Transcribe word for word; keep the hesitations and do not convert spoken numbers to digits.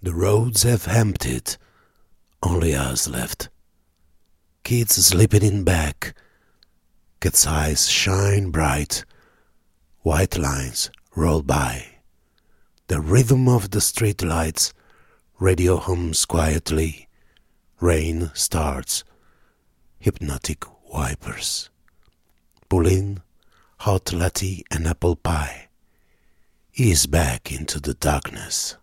The roads have emptied, only us left. Kids sleeping in back, cat's eyes shine bright, white lines roll by. The rhythm of the street lights, radio hums quietly, rain starts, hypnotic wipers. Pull in hot latte and apple pie, ease back into the darkness.